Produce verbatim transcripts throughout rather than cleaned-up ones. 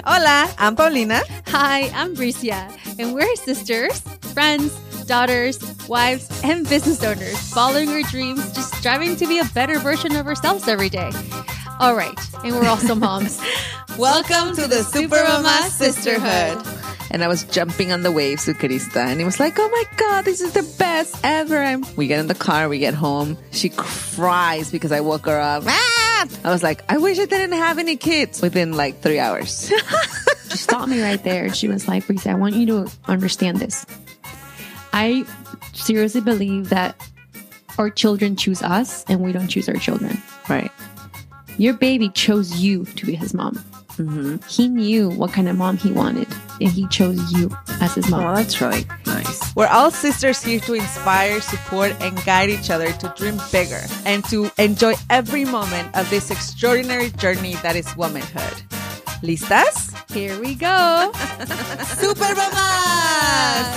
Hola, I'm Paulina. Hi, I'm Bricia, and we're sisters, friends, daughters, wives, and business owners, following our dreams, just striving to be a better version of ourselves every day. All right, and we're also moms. Welcome to the Super Mama Sisterhood. And I was jumping on the waves with Krista, and it was like, oh my God, this is the best ever. I'm, we get in the car, we get home. She cries because I woke her up. Ah! I was like, I wish I didn't have any kids within like three hours. She stopped me right there. She was like, Bricia, I want you to understand this. I seriously believe that our children choose us and we don't choose our children. Right. Your baby chose you to be his mom. Mm-hmm. He knew what kind of mom he wanted, and he chose you as his mom. Oh, that's really nice. We're all sisters here to inspire, support, and guide each other to dream bigger and to enjoy every moment of this extraordinary journey that is womanhood. ¿Listas? Here we go. Super Mamas!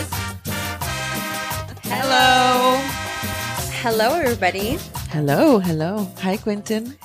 Hello. Hello, everybody. Hello, hello. Hi, Quentin.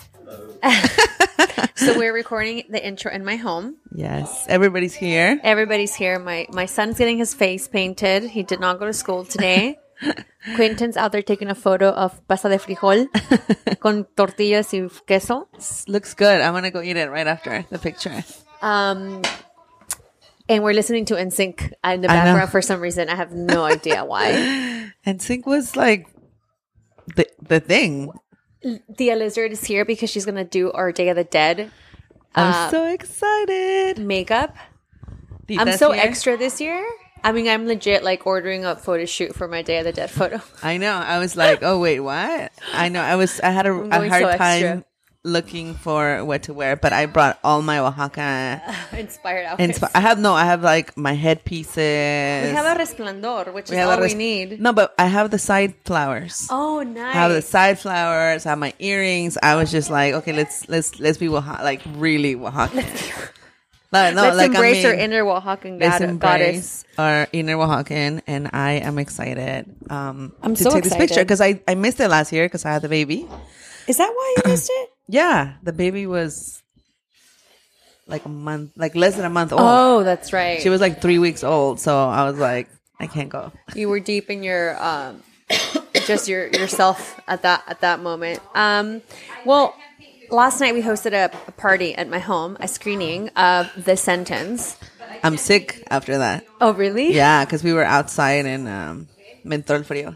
So we're recording the intro in my home. Yes, everybody's here. Everybody's here. My my son's getting his face painted. He did not go to school today. Quentin's out there taking a photo of pasta de frijol con tortillas y queso. Looks good. I'm going to go eat it right after the picture. Um, and we're listening to N Sync in the I know. background for some reason. I have no idea why. And Sync was like the the thing. Thea Lizard is here because she's going to do our Day of the Dead I'm uh, so excited. makeup. I'm Tita's so here. extra this year. I mean, I'm legit like ordering a photo shoot for my Day of the Dead photo. I know. I was like, oh wait, what? I know. I was. I had a, I'm a going hard so time extra. looking for what to wear, but I brought all my Oaxaca. Inspired outfits. Insp- I have no. I have like my headpieces. We have a resplandor, which We is have all a res- we need. No, but I have the side flowers. Oh, nice. I have the side flowers. I have my earrings. I was just like, okay, let's let's let's be Oaxaca, like really Oaxaca. No, no, Let's like, embrace I our mean, inner Oaxacan let's god- goddess. embrace our inner Oaxacan, and I am excited. Um, I'm to so take this picture excited. because I I missed it last year because I had the baby. Is that why you missed it? Yeah, the baby was like a month, like less than a month old. Oh, that's right. She was like three weeks old, so I was like, I can't go. You were deep in your um, just your yourself at that at that moment. Um, well, last night we hosted a, a party at my home, a screening of The Sentence. I'm sick after that. Oh, really? Yeah, because we were outside in um, Mentol Frío.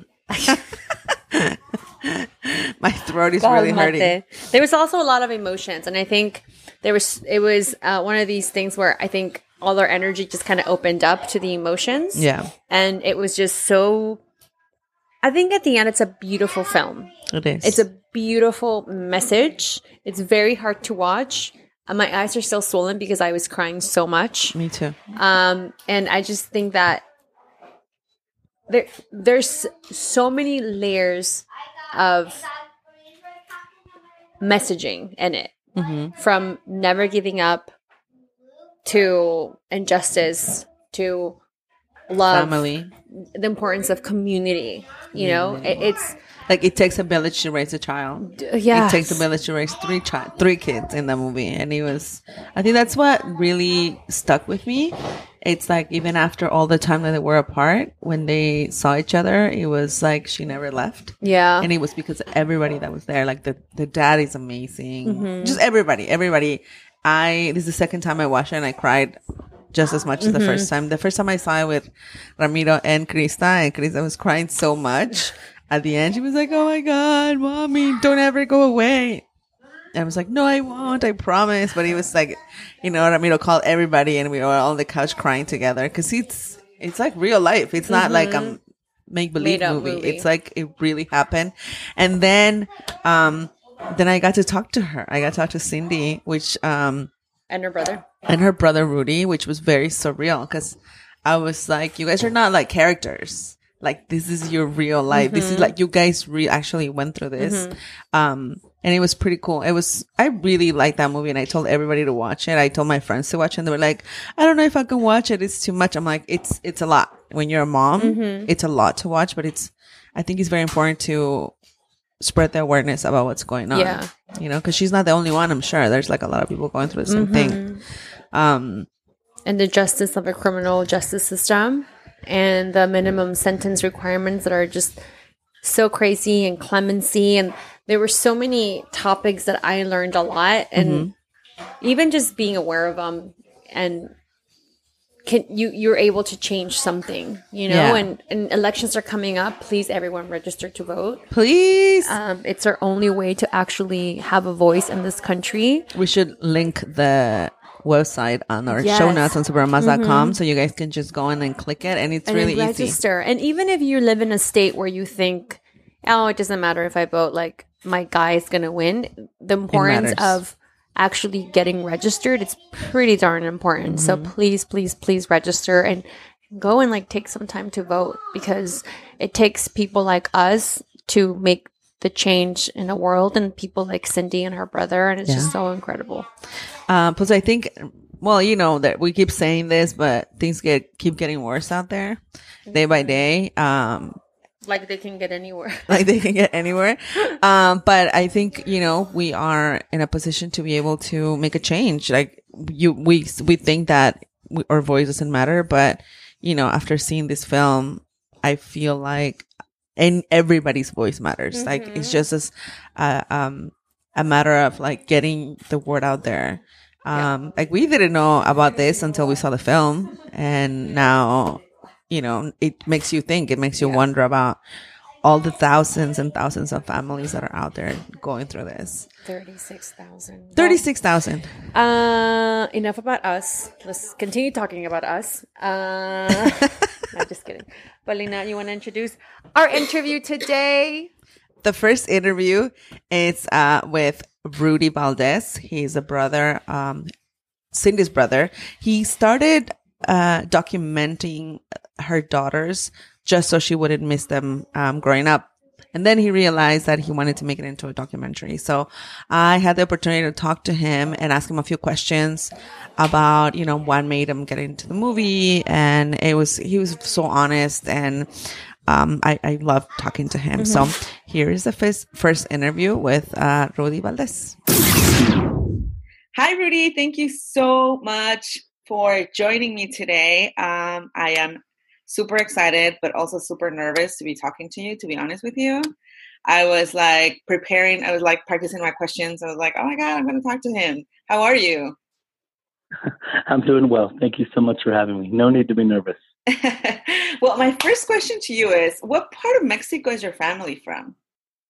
My throat is really hurting. Calmate. There was also a lot of emotions, and I think there was it was uh, one of these things where I think all our energy just kind of opened up to the emotions. Yeah, And it was just so. I think at the end, it's a beautiful film. it is. It's a beautiful message. It's very hard to watch. Uh, my eyes are still swollen because I was crying so much. Me too. Um, and I just think that there there's so many layers of messaging in it, Mm-hmm. from never giving up to injustice to love, Family. the importance of community. You know, it, it's Like it takes a village to raise a child. yeah, It takes a village to raise three chi- three kids in the movie, and it was. I think that's what really stuck with me. It's like even after all the time that they were apart, when they saw each other, it was like she never left. yeah. And it was because of everybody that was there. Like the, the dad is amazing. Just everybody, everybody. I, this is the second time I watched it and I cried just as much as the first time. The first time I saw it with Ramiro and Krista, and Krista was crying so much. At the end, she was like, oh my God, mommy, don't ever go away. And I was like, no, I won't. I promise. But he was like, you know, Ramiro called everybody and we were all on the couch crying together. Cause it's, it's like real life. It's not like a make believe Made-up movie. movie. It's like it really happened. And then, um, then I got to talk to her. I got to talk to Cindy, which, um, And her brother. and her brother Rudy, which was very surreal because I was like, you guys are not like characters. Like this is your real life. This is like you guys re- actually went through this. Um, and it was pretty cool. It was, I really liked that movie and I told everybody to watch it. I told my friends to watch it and they were like, I don't know if I can watch it. It's too much. I'm like, it's, it's a lot. When you're a mom, it's a lot to watch, but it's, I think it's very important to spread the awareness about what's going on. Yeah. You know, because she's not the only one, I'm sure. There's like a lot of people going through the same thing. Um, and the justice of a criminal justice system and the minimum sentence requirements that are just so crazy, and clemency. And there were so many topics that I learned a lot, and mm-hmm. even just being aware of them, and can you you're able to change something, you know. Yeah. and, and elections are coming up. Please, everyone, register to vote, please. Um, it's our only way to actually have a voice in this country. We should link the website on our yes. show notes on supermamas dot com, mm-hmm. so you guys can just go in and click it, and it's and really register. easy. Register. And even if you live in a state where you think, oh, it doesn't matter if I vote, like my guy is gonna win, the importance of actually getting registered, it's pretty darn important. Mm-hmm. So please, please, please register and go and like take some time to vote, because it takes people like us to make the change in the world, and people like Cindy and her brother, and it's yeah. just so incredible. Um, plus I think, well, you know that we keep saying this, but things get keep getting worse out there day by day. Um, Like they can get anywhere. like they can get anywhere. Um, but I think, you know, we are in a position to be able to make a change. Like you, we, we think that we, our voice doesn't matter, but you know, after seeing this film, I feel like and everybody's voice matters. Mm-hmm. Like it's just as, uh, um, a matter of like getting the word out there. Um, yeah. Like we didn't know about this until we saw the film, and now, you know, it makes you think, it makes you yeah. wonder about all the thousands and thousands of families that are out there going through this. thirty-six thousand. thirty-six thousand. Uh, enough about us. Let's continue talking about us. Uh, no, just kidding. Paulina, you want to introduce our interview today? The first interview is uh, with Rudy Valdez. He's a brother, um, Cindy's brother. He started uh, documenting her daughters just so she wouldn't miss them um, growing up. And then he realized that he wanted to make it into a documentary. So I had the opportunity to talk to him and ask him a few questions about, you know, what made him get into the movie. And it was, he was so honest, and um, I, I loved talking to him. Mm-hmm. So here is the first, first interview with uh, Rudy Valdez. Hi, Rudy. Thank you so much for joining me today. Um, I am super excited, but also super nervous to be talking to you, to be honest with you. I was like preparing, I was like practicing my questions. I was like, oh my God, I'm going to talk to him. How are you? I'm doing well. Thank you so much for having me. No need to be nervous. Well, my first question to you is, what part of Mexico is your family from?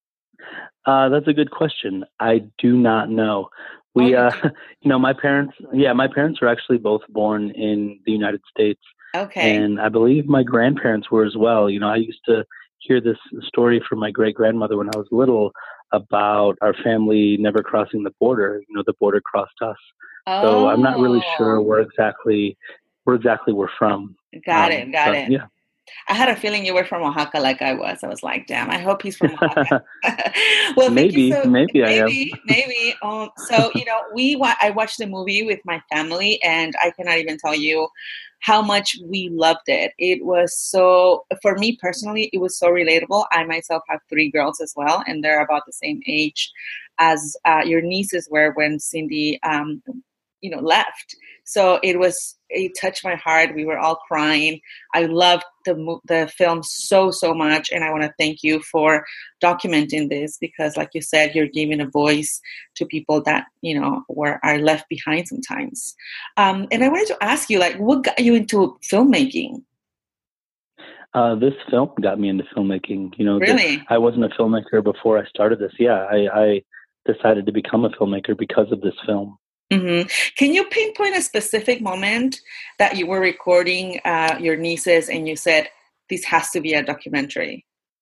Uh, that's a good question. I do not know. We, oh, uh, you know, my parents, yeah, my parents were actually both born in the United States. Okay. And I believe my grandparents were as well. You know, I used to hear this story from my great grandmother when I was little about our family never crossing the border. You know, the border crossed us. Oh. So I'm not really sure where exactly where exactly we're from. Got um, it. Got but, it. Yeah. I had a feeling you were from Oaxaca, like I was. I was like, damn, I hope he's from Oaxaca. Well, maybe, so, maybe, maybe I am. Maybe, maybe. Um, so, you know, we wa- I watched the movie with my family, and I cannot even tell you how much we loved it. It was so, for me personally, it was so relatable. I myself have three girls as well, and they're about the same age as uh, your nieces were when Cindy, um, you know, left. So it was, it touched my heart. We were all crying. I loved the the film so, so much. And I want to thank you for documenting this, because like you said, you're giving a voice to people that, you know, were are left behind sometimes. Um, and I wanted to ask you, like, what got you into filmmaking? Uh, this film got me into filmmaking. You know, really? The, I wasn't a filmmaker before I started this. Yeah, I, I decided to become a filmmaker because of this film. Mm-hmm. Can you pinpoint a specific moment that you were recording uh, your nieces and you said, this has to be a documentary?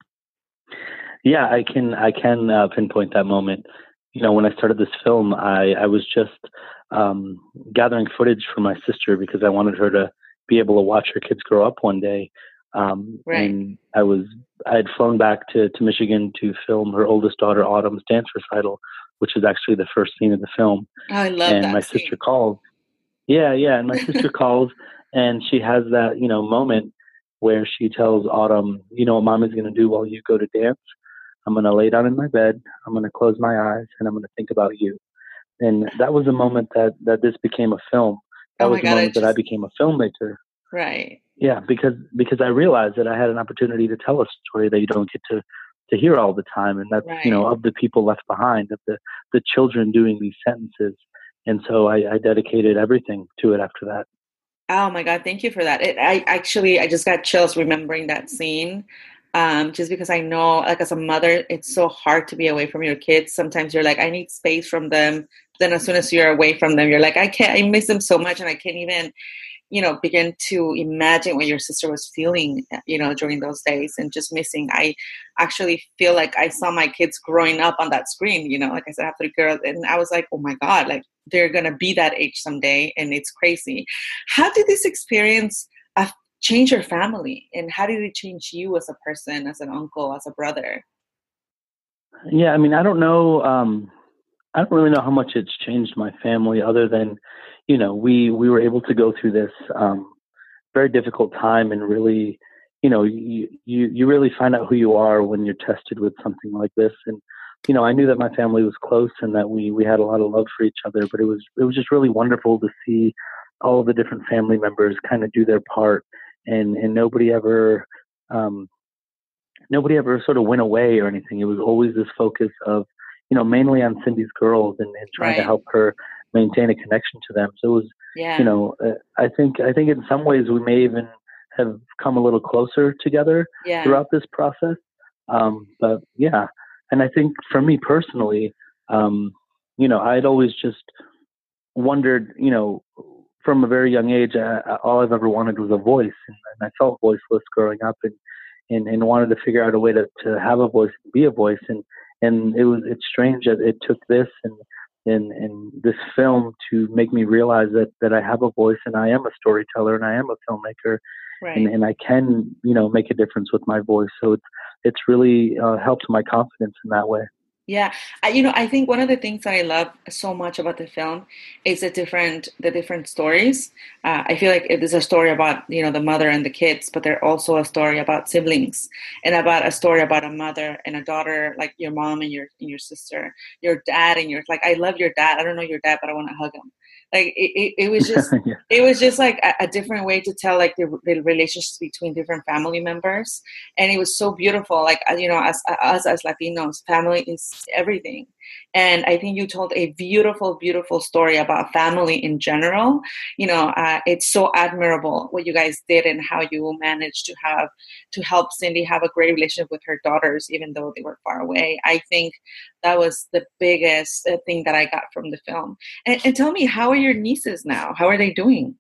Yeah, I can I can uh, pinpoint that moment. You know, when I started this film, I, I was just um, gathering footage for my sister because I wanted her to be able to watch her kids grow up one day. Um, right. And I was I had flown back to, to Michigan to film her oldest daughter Autumn's dance recital, which is actually the first scene of the film. Oh, I love and that. And my scene. sister calls. Yeah, yeah. And my sister calls, and she has that, you know, moment where she tells Autumn, you know what Mommy's going to do while you go to dance? I'm going to lay down in my bed. I'm going to close my eyes, and I'm going to think about you. And that was a moment that, that this became a film. That oh was my the God, moment just, that I became a filmmaker. Right. Yeah, because because I realized that I had an opportunity to tell a story that you don't get to to hear all the time, and that's, right. you know, of the people left behind, of the the children doing these sentences, and so I, I dedicated everything to it after that. Oh my God, thank you for that. It, I actually, I just got chills remembering that scene. Um, just because I know, like as a mother, it's so hard to be away from your kids. Sometimes you're like, I need space from them. Then as soon as you're away from them, you're like, I can't, I miss them so much, and I can't even, you know, begin to imagine what your sister was feeling, you know, during those days and just missing. I actually feel like I saw my kids growing up on that screen, you know, like I said, I have three girls, and I was like, oh my God, like they're going to be that age someday. And it's crazy. How did this experience uh, change your family? And how did it change you as a person, as an uncle, as a brother? Yeah, I mean, I don't know. Um, I don't really know how much it's changed my family other than, you know, we, we were able to go through this um, very difficult time, and really, you know, you, you, you really find out who you are when you're tested with something like this. And, you know, I knew that my family was close and that we, we had a lot of love for each other, but it was, it was just really wonderful to see all of the different family members kind of do their part, and, and nobody ever, um, nobody ever sort of went away or anything. It was always this focus of, you know, mainly on Cindy's girls and, and trying Right. to help her maintain a connection to them. So it was, Yeah. you know, uh, I think, I think in some ways we may even have come a little closer together Yeah. throughout this process. Um, but yeah. And I think for me personally, um, you know, I'd always just wondered, you know, from a very young age, I, I, all I've ever wanted was a voice, and, and I felt voiceless growing up, and, and, and wanted to figure out a way to, to have a voice and be a voice. And, and it was, it's strange that it took this and, and, and this film to make me realize that, that I have a voice, and I am a storyteller, and I am a filmmaker, Right. and, and I can, you know, make a difference with my voice. So it's, it's really uh, helped my confidence in that way. Yeah, I, you know, I think one of the things that I love so much about the film is the different the different stories. Uh, I feel like it is a story about, you know, the mother and the kids, but they're also a story about siblings, and about a story about a mother and a daughter, like your mom and your and your sister, your dad and your, like, I love your dad. I don't know your dad, but I want to hug him. Like it, it, it was just Yeah. it was just like a, a different way to tell like the, the relationships between different family members, and it was so beautiful. Like, you know, as us as Latinos, family is everything. And I think you told a beautiful, beautiful story about family in general. You know, uh, it's so admirable what you guys did and how you managed to have to help Cindy have a great relationship with her daughters, even though they were far away. I think that was the biggest uh, thing that I got from the film. And, and tell me, how are your nieces now? How are they doing?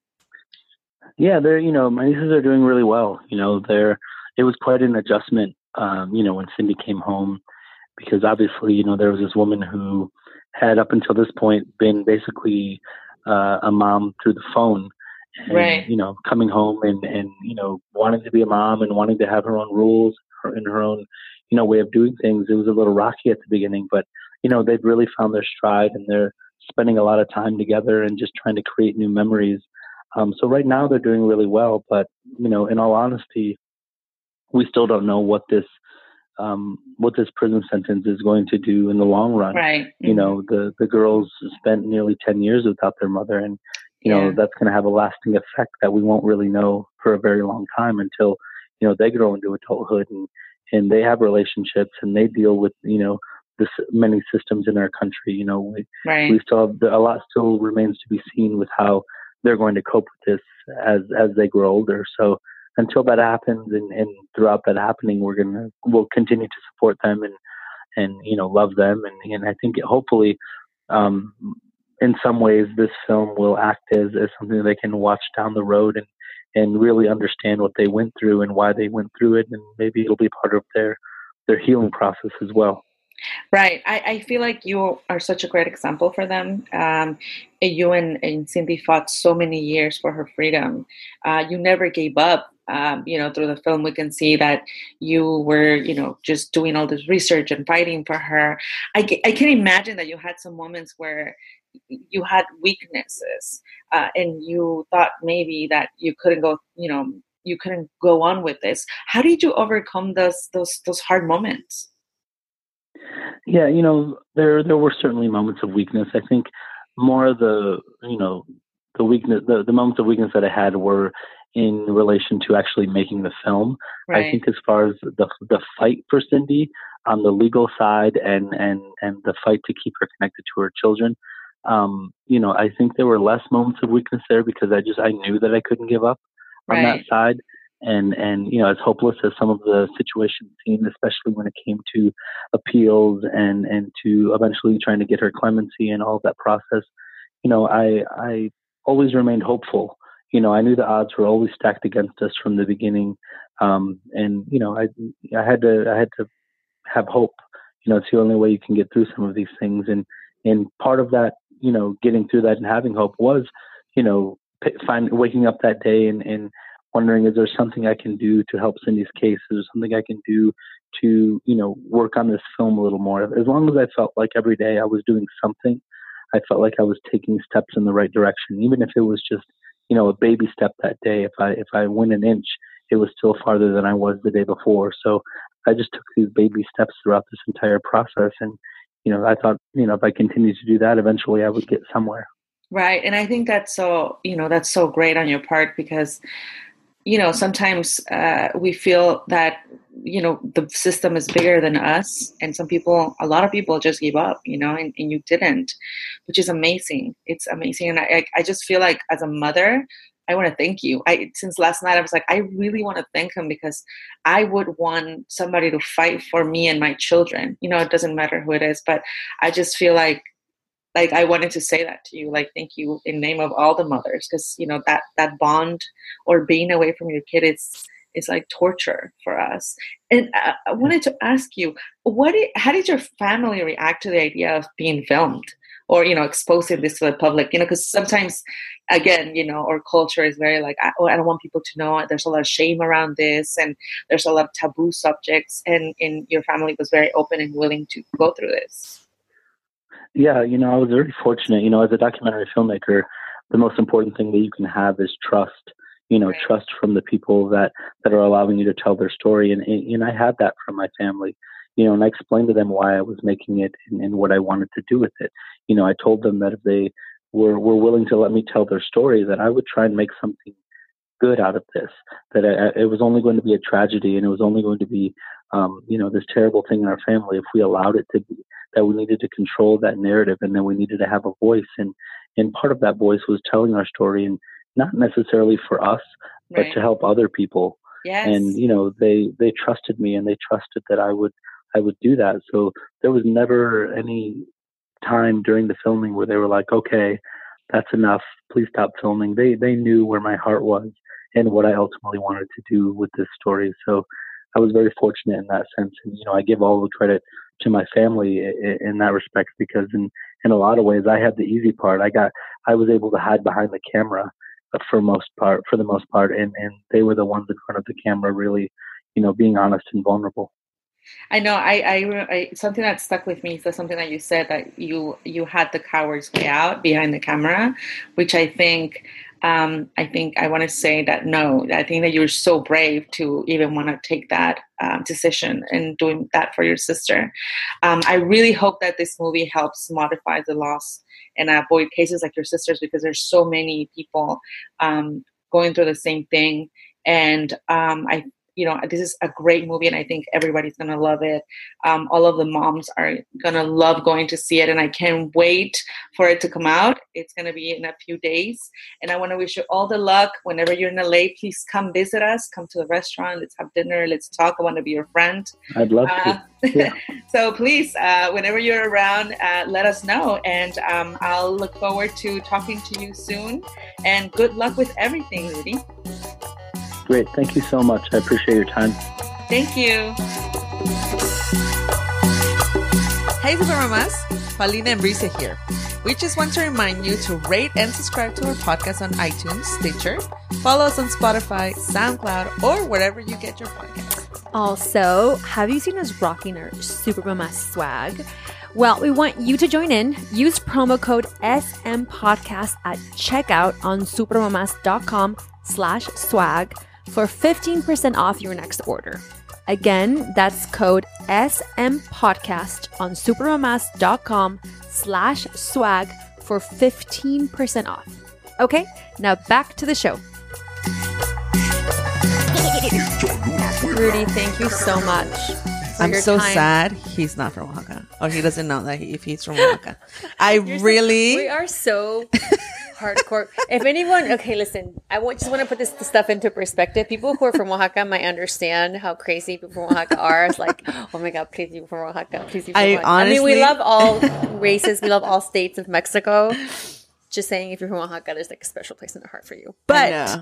Yeah, they're, you know, my nieces are doing really well. You know, they're, it was quite an adjustment, um, you know, when Cindy came home, because obviously, you know, there was this woman who had up until this point been basically uh, a mom through the phone. And, right. you know, coming home and, and, you know, wanting to be a mom and wanting to have her own rules and her own, you know, way of doing things. It was a little rocky at the beginning, but, you know, they've really found their stride, and they're spending a lot of time together and just trying to create new memories. Um, so right now they're doing really well, but, you know, in all honesty, we still don't know what this, um, what this prison sentence is going to do in the long run. Right. Mm-hmm. You know, the, the girls spent nearly ten years without their mother, and, you know, yeah. that's going to have a lasting effect that we won't really know for a very long time until, you know, they grow into adulthood and, and they have relationships and they deal with, you know, this many systems in our country. You know, we, right. we still have, a lot still remains to be seen with how they're going to cope with this as, as they grow older. So until that happens, and, and throughout that happening, we're going to, we'll continue to support them and, and, you know, love them. And, and I think it, hopefully, um, in some ways, this film will act as, as something they can watch down the road and, and really understand what they went through and why they went through it. And maybe it'll be part of their, their healing process as well. Right. I, I feel like you are such a great example for them. Um, you and, and Cindy fought so many years for her freedom. Uh, you never gave up. Um, you know, through the film, we can see that you were, you know, just doing all this research and fighting for her. I, I can imagine that you had some moments where you had weaknesses uh, and you thought maybe that you couldn't go, you know, you couldn't go on with this. How did you overcome those those those hard moments? Yeah, you know, there there were certainly moments of weakness. I think more of the, you know, the weakness, the, the moments of weakness that I had were in relation to actually making the film. Right. I think as far as the the fight for Cindy on the legal side and, and, and the fight to keep her connected to her children, um, you know, I think there were less moments of weakness there because I just, I knew that I couldn't give up on Right. that side. And, and, you know, as hopeless as some of the situations seemed, especially when it came to appeals and, and to eventually trying to get her clemency and all of that process, you know, I, I always remained hopeful. You know, I knew the odds were always stacked against us from the beginning. Um, and, you know, I, I had to, I had to have hope. You know, it's the only way you can get through some of these things. And, and part of that, you know, getting through that and having hope was, you know, find, waking up that day and, and wondering, is there something I can do to help Cindy's case? Is there something I can do to, you know, work on this film a little more? As long as I felt like every day I was doing something, I felt like I was taking steps in the right direction, even if it was just, you know, a baby step that day. If I, if I went an inch, it was still farther than I was the day before. So I just took these baby steps throughout this entire process. And, you know, I thought, you know, if I continued to do that, eventually I would get somewhere. Right. And I think that's so, you know, that's so great on your part because, you know, sometimes uh, we feel that, you know, the system is bigger than us. And some people, a lot of people just give up, you know, and, and you didn't, which is amazing. It's amazing. And I, I just feel like as a mother, I want to thank you. I, since last night, I was like, I really want to thank him because I would want somebody to fight for me and my children. You know, it doesn't matter who it is, but I just feel like, like I wanted to say that to you, like, thank you in name of all the mothers. Cause you know, that, that bond or being away from your kid is, is like torture for us. And I, I wanted to ask you, what, did, how did your family react to the idea of being filmed? Or, you know, exposing this to the public, you know, because sometimes, again, you know, our culture is very like, I, oh, I don't want people to know. There's a lot of shame around this and there's a lot of taboo subjects. And, and your family was very open and willing to go through this. Yeah, you know, I was very fortunate. You know, as a documentary filmmaker, the most important thing that you can have is trust. You know, right. Trust from the people that, that are allowing you to tell their story. And, and I had that from my family. You know, and I explained to them why I was making it and, and what I wanted to do with it. You know, I told them that if they were, were willing to let me tell their story, that I would try and make something good out of this, that I, it was only going to be a tragedy and it was only going to be, um, you know, this terrible thing in our family if we allowed it to be, that we needed to control that narrative and then we needed to have a voice. And, and part of that voice was telling our story, and not necessarily for us, Right. but to help other people. Yes. And, you know, they, they trusted me and they trusted that I would, I would do that. So there was never any time during the filming where they were like, okay, that's enough. Please stop filming. They, they knew where my heart was and what I ultimately wanted to do with this story. So I was very fortunate in that sense. And, you know, I give all the credit to my family in, in that respect, because in, in a lot of ways I had the easy part. I got, I was able to hide behind the camera for most part, for the most part. And, and they were the ones in front of the camera, really, you know, being honest and vulnerable. I know. I, I, I, something that stuck with me is something that you said, that you, you had the coward's way out behind the camera, which I think, um, I think I want to say that no, I think that you're so brave to even want to take that um, decision and doing that for your sister. Um, I really hope that this movie helps modify the laws and avoid cases like your sister's, because there's so many people um, going through the same thing. And um, I You know, this is a great movie and I think everybody's going to love it. Um, all of the moms are going to love going to see it and I can't wait for it to come out. It's going to be in a few days. And I want to wish you all the luck. Whenever you're in L A, please come visit us. Come to the restaurant. Let's have dinner. Let's talk. I want to be your friend. I'd love uh, to. Yeah. So please, uh, whenever you're around, uh, let us know. And um, I'll look forward to talking to you soon. And good luck with everything, Rudy. Great. Thank you so much. I appreciate your time. Thank you. Hey, Super Mamas. Paulina and Bricia here. We just want to remind you to rate and subscribe to our podcast on iTunes, Stitcher, follow us on Spotify, SoundCloud, or wherever you get your podcasts. Also, have you seen us rocking our Super Mama swag? Well, we want you to join in. Use promo code S M Podcast at checkout on supermamas.com slash swag for fifteen percent off your next order. Again, that's code S M Podcast on supermamas.com slash swag for fifteen percent off. Okay, now back to the show. Rudy, thank you so much. I'm so time. sad he's not from Oaxaca, or he doesn't know that he, if he's from Oaxaca. I really, so, we are so hardcore. If anyone, okay, listen, I want, just want to put this stuff into perspective. People who are from Oaxaca might understand how crazy people from Oaxaca are. It's like, oh my God, please be from Oaxaca, please be from I Oaxaca. honestly, I mean, we love all races, we love all states of Mexico. Just saying, if you're from Oaxaca, there's like a special place in the heart for you. But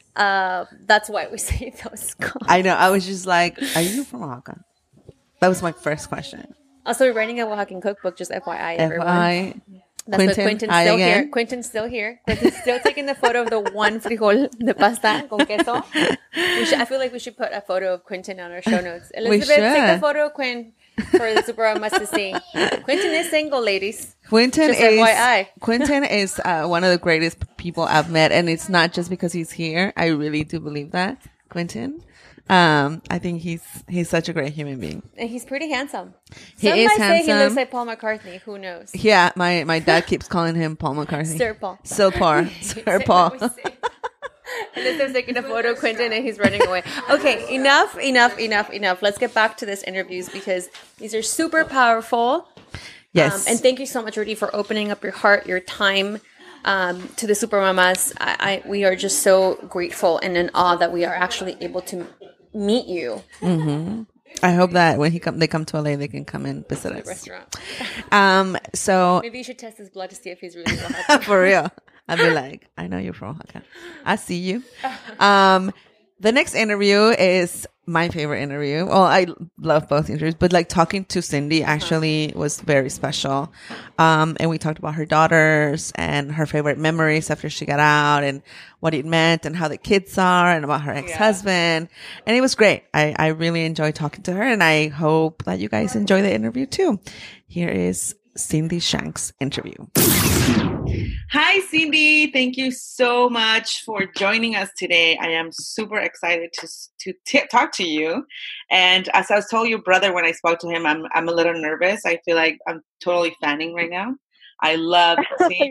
uh, that's why we say those. I know. I was just like, are you from Oaxaca? That was my first question. Also, we're writing a Oaxacan cookbook, just F Y I, everyone. F Y I. That's Quentin, what Quentin's still again. here. Quentin's still here. Quentin's still taking the photo of the one frijol de pasta con queso. We should, I feel like we should put a photo of Quentin on our show notes. Elizabeth, take the photo of Quinn for the Super Mamas to see. Quentin is single, ladies. Quentin just is F Y I. Quentin is uh, one of the greatest people I've met, and it's not just because he's here. I really do believe that, Quentin. Um, I think he's he's such a great human being. And he's pretty handsome. He Some is might handsome. say he looks like Paul McCartney. Who knows? Yeah, my, my dad keeps calling him Paul McCartney. Sir Paul. Sir Paul. Sir Paul. Elizabeth's taking a photo of Quentin and he's running away. Okay, enough, enough, enough, enough. Let's get back to this interviews because these are super powerful. Yes. Um, and thank you so much, Rudy, for opening up your heart, your time um, to the Super Mamas. I, I, we are just so grateful and in awe that we are actually able to meet you. Mm-hmm. I hope that when he come, they come to L A, they can come and visit us. Restaurant. Um. So maybe you should test his blood to see if he's really Oaxacan. For real. I'd be like, I know you're from Oaxaca. I see you. Um. The next interview is my favorite interview. Well, I love both interviews, but like talking to Cindy actually was very special. Um, and we talked about her daughters and her favorite memories after she got out and what it meant and how the kids are and about her ex-husband. Yeah. And it was great. I, I really enjoyed talking to her and I hope that you guys enjoy the interview too. Here is Cindy Shanks' interview. Hi, Cindy. Thank you so much for joining us today. I am super excited to to t- talk to you. And as I was told your brother when I spoke to him, I'm I'm a little nervous. I feel like I'm totally fanning right now. I love seeing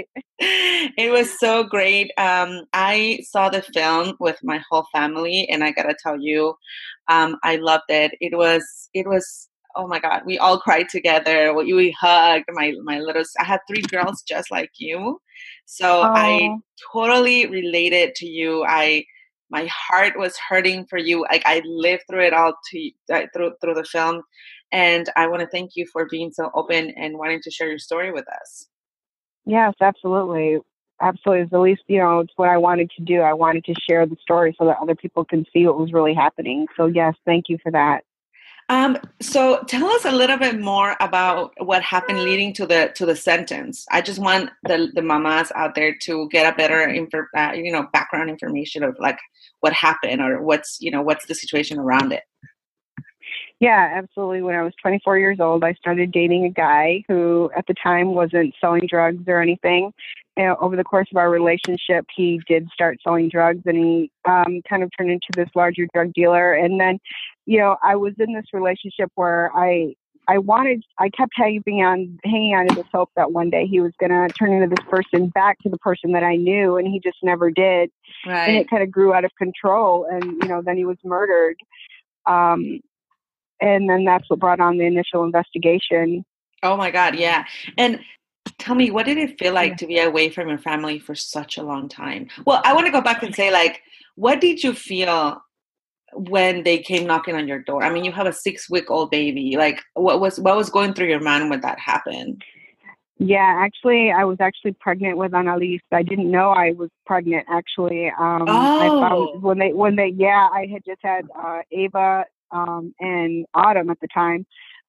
it. Was so great. Um, I saw the film with my whole family, and I gotta tell you, um, I loved it. It was it was. Oh my God, we all cried together. We, we hugged my, my little, I had three girls just like you. So oh. I totally related to you. I, my heart was hurting for you. Like I lived through it all to, uh, through, through the film. And I want to thank you for being so open and wanting to share your story with us. Yes, absolutely. Absolutely. It's at least, you know, it's what I wanted to do. I wanted to share the story so that other people can see what was really happening. So yes, thank you for that. Um, so tell us a little bit more about what happened leading to the to the sentence. I just want the the mamas out there to get a better info, uh, you know, background information of like what happened or what's you know what's the situation around it. Yeah, absolutely. When I was twenty-four years old, I started dating a guy who at the time wasn't selling drugs or anything. And over the course of our relationship, he did start selling drugs and he um, kind of turned into this larger drug dealer. And then, you know, I was in this relationship where I I wanted, I kept hanging on, hanging on to this hope that one day he was going to turn into this person back to the person that I knew. And he just never did. Right. And it kind of grew out of control. And, you know, then he was murdered. Um, and then that's what brought on the initial investigation. Oh my God. Yeah. And tell me, what did it feel like yeah. to be away from your family for such a long time? Well, I want to go back and say, like, what did you feel when they came knocking on your door? I mean, you have a six-week-old baby. Like, what was what was going through your mind when that happened? Yeah, actually, I was actually pregnant with Annalise. I didn't know I was pregnant. Actually, um, oh. I found when they when they yeah, I had just had uh, Ava um, and Autumn at the time,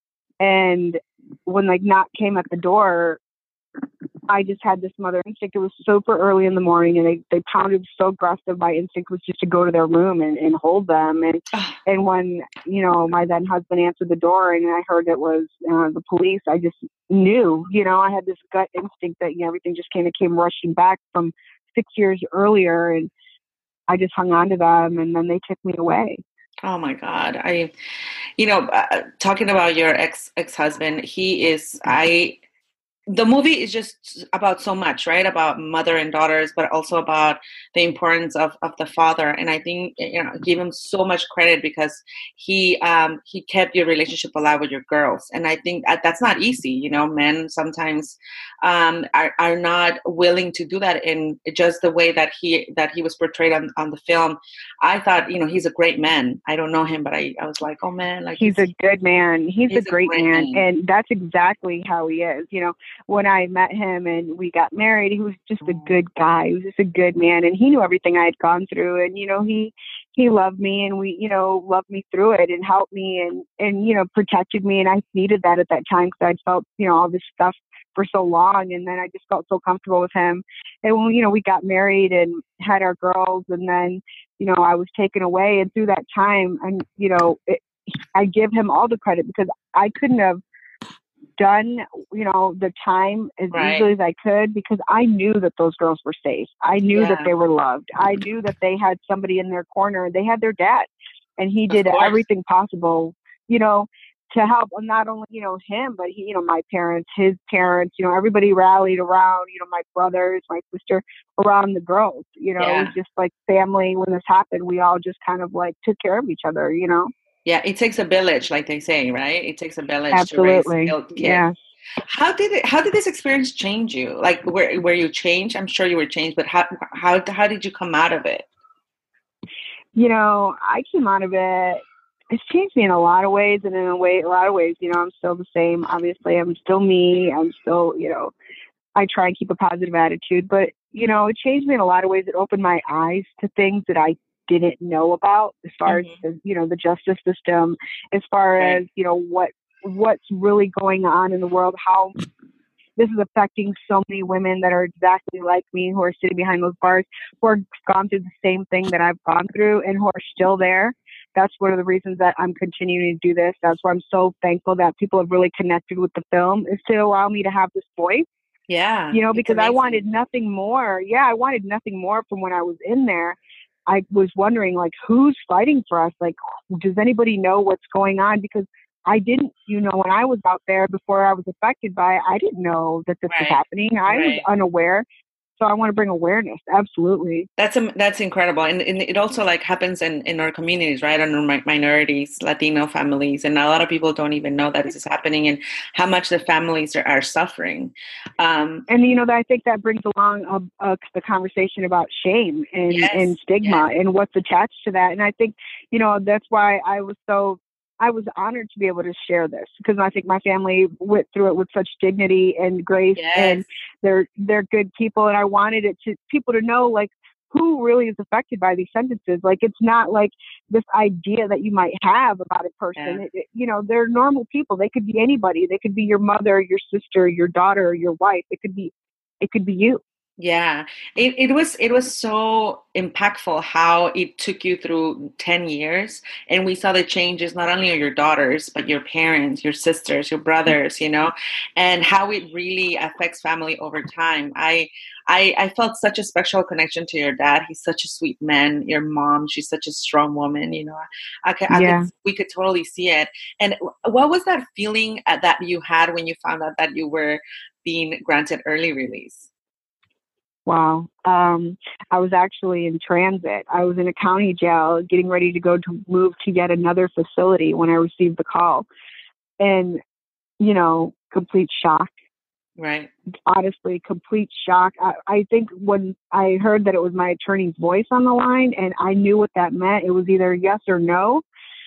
and when like knock came at the door, I just had this mother instinct. It was super early in the morning and they, they pounded so aggressive. My instinct was just to go to their room and, and hold them. And, and when, you know, my then husband answered the door and I heard it was uh, the police, I just knew, you know, I had this gut instinct that, you know, everything just kind of came rushing back from six years earlier. And I just hung on to them and then they took me away. Oh my God. I, you know, uh, talking about your ex ex-husband, he is, I, the movie is just about so much, right? About mother and daughters, but also about the importance of, of the father. And I think, you know, give him so much credit because he um, he kept your relationship alive with your girls. And I think that that's not easy. You know, men sometimes um, are, are not willing to do that in just the way that he that he was portrayed on, on the film. I thought, you know, he's a great man. I don't know him, but I, I was like, oh man, like he's, he's a good man. He's, he's a, great a great man. man. And that's exactly how he is. You know, when I met him and we got married, he was just a good guy. He was just a good man. And he knew everything I had gone through. And, you know, he, he loved me and we, you know, loved me through it and helped me and, and, you know, protected me. And I needed that at that time because I'd felt, you know, all this stuff for so long. And then I just felt so comfortable with him. And when, you know, we got married and had our girls and then, you know, I was taken away. And through that time, and, you know, it, I give him all the credit because I couldn't have done, you know, the time as right. easily as I could because I knew that those girls were safe. I knew yeah. that they were loved. I knew that they had somebody in their corner. They had their dad, and he did everything possible, you know, to help not only, you know, him, but he, you know, my parents, his parents, you know, everybody rallied around, you know, my brothers, my sister, around the girls, you know, yeah. it was just like family. When this happened, we all just kind of like took care of each other, you know. Yeah, it takes a village, like they say, right? It takes a village Absolutely. to raise kids. Yeah. How did it? How did this experience change you? Like, were were you changed? I'm sure you were changed, but how how how did you come out of it? You know, I came out of it. It's changed me in a lot of ways, and in a way, a lot of ways, you know, I'm still the same. Obviously, I'm still me. I'm still, you know, I try and keep a positive attitude, but you know, it changed me in a lot of ways. It opened my eyes to things that I didn't know about as far mm-hmm. as the, you know, the justice system, as far right. as, you know, what what's really going on in the world, how this is affecting so many women that are exactly like me, who are sitting behind those bars, who have gone through the same thing that I've gone through and who are still there. That's one of the reasons that I'm continuing to do this. That's why I'm so thankful that people have really connected with the film, is to allow me to have this voice. Yeah. You know, because I wanted nothing more. Yeah, I wanted nothing more from when I was in there. I was wondering, like, who's fighting for us? Like, does anybody know what's going on? Because I didn't, you know, when I was out there before I was affected by it, I didn't know that this right. was happening. I right. was unaware. So I want to bring awareness. Absolutely. That's um, that's incredible. And, and it also like happens in, in our communities, right? On our minorities, Latino families. And a lot of people don't even know that this is happening and how much the families are, are suffering. Um, and, you know, I think that brings along a, a, the conversation about shame and, yes, and stigma yes. and what's attached to that. And I think, you know, that's why I was so I was honored to be able to share this, because I think my family went through it with such dignity and grace, yes. and they're they're good people. And I wanted it to people to know, like, who really is affected by these sentences. Like, it's not like this idea that you might have about a person. Yeah. It, it, you know, they're normal people. They could be anybody. They could be your mother, your sister, your daughter, your wife. It could be, it could be you. Yeah, it, it was it was so impactful how it took you through ten years, and we saw the changes not only of your daughters, but your parents, your sisters, your brothers, you know, and how it really affects family over time. I I, I felt such a special connection to your dad. He's such a sweet man. Your mom, she's such a strong woman, you know. I, I, I yeah. could, we could totally see it. And what was that feeling that you had when you found out that you were being granted early release? Wow. Um, I was actually in transit. I was in a county jail getting ready to go to move to yet another facility when I received the call. And, you know, complete shock. Right. Honestly, complete shock. I, I think when I heard that it was my attorney's voice on the line and I knew what that meant, it was either yes or no.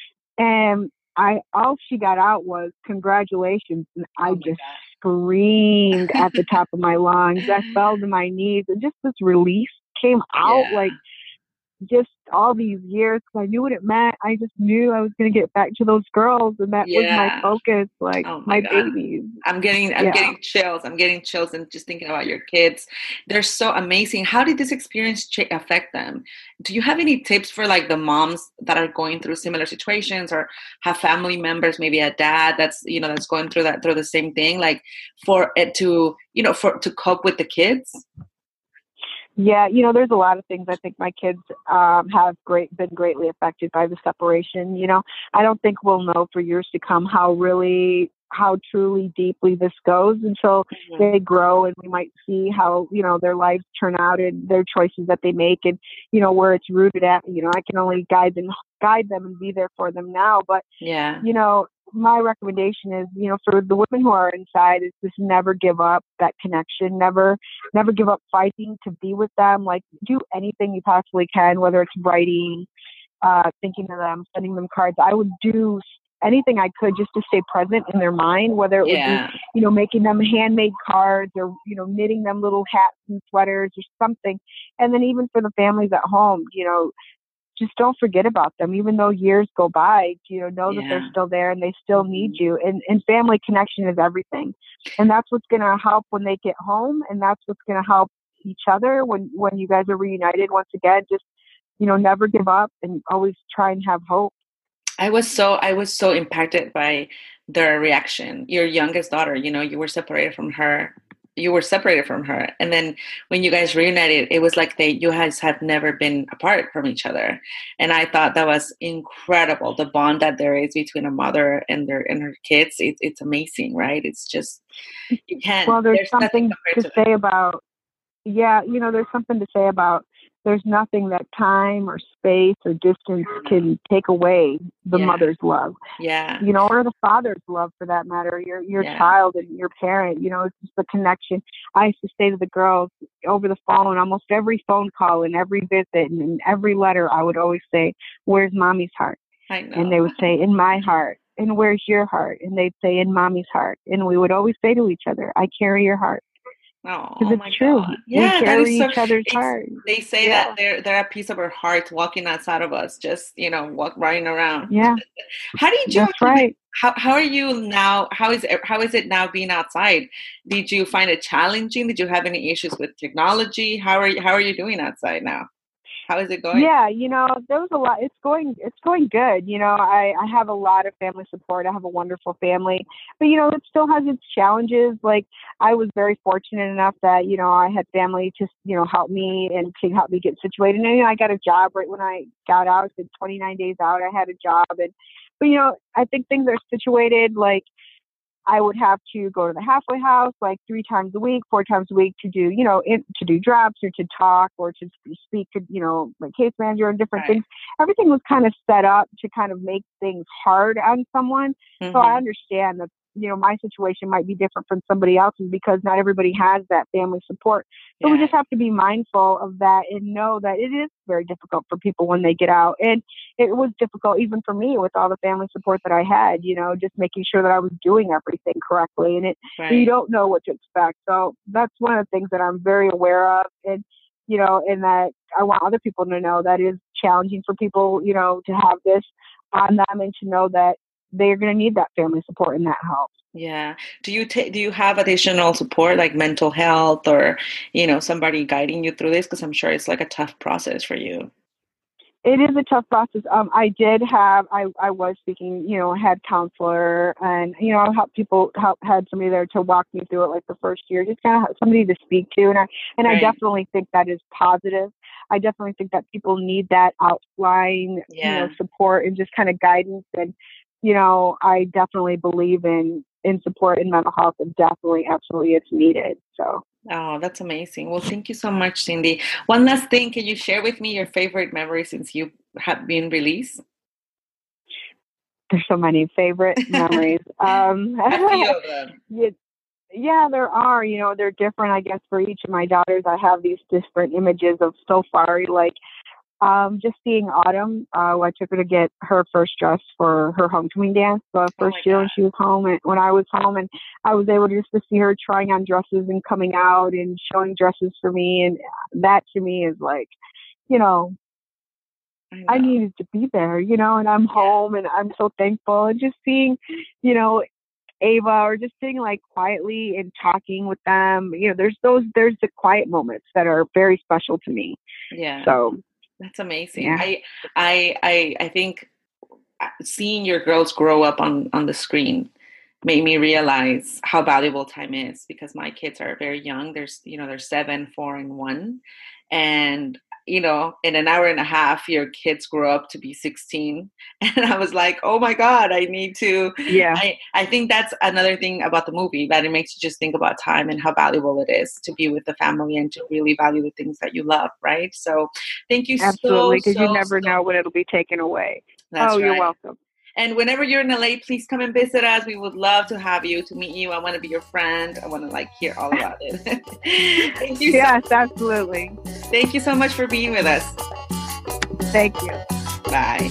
And I all she got out was congratulations. And I oh just God. screamed at the top of my lungs. I fell to my knees, and just this relief came out yeah. like just all these years, because I knew what it meant. I just knew I was going to get back to those girls, and that yeah. was my focus, like oh my, my God. babies. I'm getting, I'm yeah. getting chills. I'm getting chills, and just thinking about your kids. They're so amazing. How did this experience ch- affect them? Do you have any tips for like the moms that are going through similar situations, or have family members, maybe a dad that's, you know, that's going through that, through the same thing, like for it to, you know, for to cope with the kids? Yeah, you know, there's a lot of things I think my kids um, have great been greatly affected by the separation. You know, I don't think we'll know for years to come how really, how truly deeply this goes until mm-hmm. they grow, and we might see how, you know, their lives turn out and their choices that they make, and, you know, where it's rooted at. You know, I can only guide them, guide them and be there for them now. But, yeah, you know, my recommendation is, you know, for the women who are inside, is just never give up that connection. Never, never give up fighting to be with them. Like, do anything you possibly can, whether it's writing, uh, thinking of them, sending them cards. I would do anything I could just to stay present in their mind, whether it yeah. would be, you know, making them handmade cards or, you know, knitting them little hats and sweaters or something. And then even for the families at home, you know, just don't forget about them, even though years go by. You know, know yeah. that they're still there and they still need you. And, and family connection is everything. And that's what's going to help when they get home. And that's what's going to help each other when, when you guys are reunited once again. Just, you know, never give up and always try and have hope. I was so, I was so impacted by their reaction. Your youngest daughter, you know, you were separated from her. You were separated from her. And then when you guys reunited, it was like they, you guys have never been apart from each other. And I thought that was incredible. The bond that there is between a mother and their, and her kids. It, it's amazing, right? It's just, you can't. Well, there's, there's something to, to say that. about, yeah, you know, there's something to say about, there's nothing that time or space or distance can take away the yeah. mother's love. Yeah. You know, or the father's love for that matter, your your yeah. child and your parent, you know, it's just the connection. I used to say to the girls over the phone, almost every phone call and every visit and in every letter, I would always say, "Where's mommy's heart?" I know. And they would say, "In my heart." And "Where's your heart?" And they'd say, "In mommy's heart." And we would always say to each other, "I carry your heart." Oh, oh my it's true. God. Yeah, we carry that is so, each other's heart. They say yeah. that they're they're a piece of our heart walking outside of us, just, you know, walk running around. Yeah. How did you That's right. How how are you now? How is it how is it now being outside? Did you find it challenging? Did you have any issues with technology? How are you how are you doing outside now? How is it going? Yeah, you know, there was a lot. It's going, it's going good. You know, I, I have a lot of family support. I have a wonderful family, but you know, it still has its challenges. Like, I was very fortunate enough that, you know, I had family to, you know, help me and to help me get situated. And, you know, I got a job right when I got out. It's twenty-nine days out. I had a job, and, but you know, I think things are situated. Like, I would have to go to the halfway house like three times a week, four times a week to do, you know, in, to do drops or to talk or to speak to, you know, my case manager and different right. things. Everything was kind of set up to kind of make things hard on someone. Mm-hmm. So I understand that, you know, my situation might be different from somebody else's because not everybody has that family support. So yeah. we just have to be mindful of that and know that it is very difficult for people when they get out. And it was difficult even for me with all the family support that I had, you know, just making sure that I was doing everything correctly. And it, right. you don't know what to expect. So that's one of the things that I'm very aware of. And, you know, and that I want other people to know that is challenging for people, you know, to have this on them and to know that they're going to need that family support and that help. Yeah. Do you take, do you have additional support like mental health or, you know, somebody guiding you through this? Because I'm sure it's like a tough process for you. It is a tough process. Um, I did have, I, I was speaking, you know, had counselor and, you know, help people, help, had somebody there to walk me through it like the first year, just kind of have somebody to speak to. And I, and right. I definitely think that is positive. I definitely think that people need that outline, yeah. you know, support and just kind of guidance. And, you know, I definitely believe in, in support in mental health, and definitely, absolutely, it's needed. So. Oh, that's amazing. Well, thank you so much, Cindy. One last thing, can you share with me your favorite memory since you have been released? There's so many favorite memories. Um, a few of them. Yeah, yeah, there are. You know, they're different, I guess, for each of my daughters. I have these different images of so far, like um, just seeing Autumn. Uh, I took her to get her first dress for her homecoming dance the first oh year God. when she was home, and when I was home, and I was able just to see her trying on dresses and coming out and showing dresses for me, and that to me is like, you know, I, I needed to be there, you know, and I'm yeah. home, and I'm so thankful, and just seeing, you know, Ava, or just sitting like quietly and talking with them. You know, there's those, there's the quiet moments that are very special to me. Yeah. So that's amazing. Yeah. I, I, I, I think seeing your girls grow up on, on the screen made me realize how valuable time is, because my kids are very young. There's, you know, they're seven, four, and one. And, you know, in an hour and a half, your kids grow up to be sixteen. And I was like, oh my God, I need to. Yeah. I, I think that's another thing about the movie, that it makes you just think about time and how valuable it is to be with the family and to really value the things that you love. Right. So thank you Absolutely, so, because so, you never so know when it'll be taken away. That's oh, right. You're welcome. And whenever you're in L A, please come and visit us. We would love to have you, to meet you. I want to be your friend. I want to like hear all about it. Thank you. Yes, so, absolutely. Thank you so much for being with us. Thank you. Bye.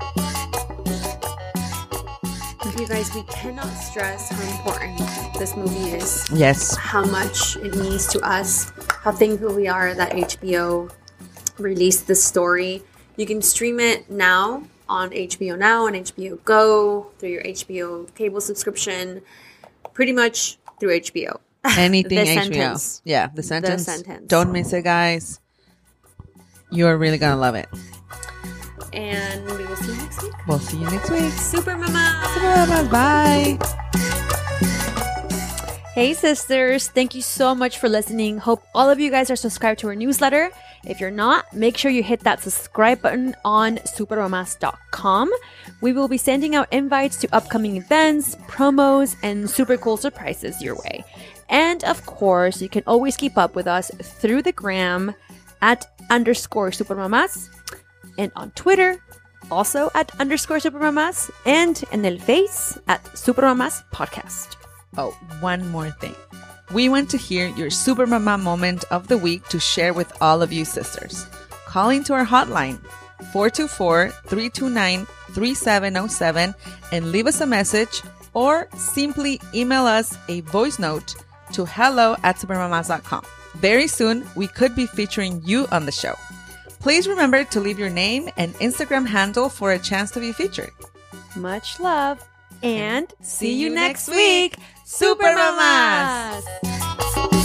You guys, we cannot stress how important this movie is. Yes. How much it means to us. How thankful we are that H B O released this story. You can stream it now on H B O Now and H B O Go, through your H B O cable subscription, pretty much through H B O. Anything The H B O. Sentence. Yeah, the sentence. The Sentence. Don't miss it, guys. You're really going to love it. And we will see you next week. We'll see you next week. Super Mama. Super Mama. Bye. Hey sisters, thank you so much for listening. Hope all of you guys are subscribed to our newsletter. If you're not, make sure you hit that subscribe button on supermamas dot com. We will be sending out invites to upcoming events, promos, and super cool surprises your way. And of course, you can always keep up with us through the gram at underscore supermamas, and on Twitter also at underscore supermamas, and in el Face at Supermamas Podcast. Oh, one more thing. We want to hear your Super Mama moment of the week to share with all of you sisters. Call into our hotline, four two four, three two nine, three seven zero seven, and leave us a message, or simply email us a voice note to hello at supermamas dot com. Very soon, we could be featuring you on the show. Please remember to leave your name and Instagram handle for a chance to be featured. Much love, and see, See you you next next week, week, Super Super Mamas!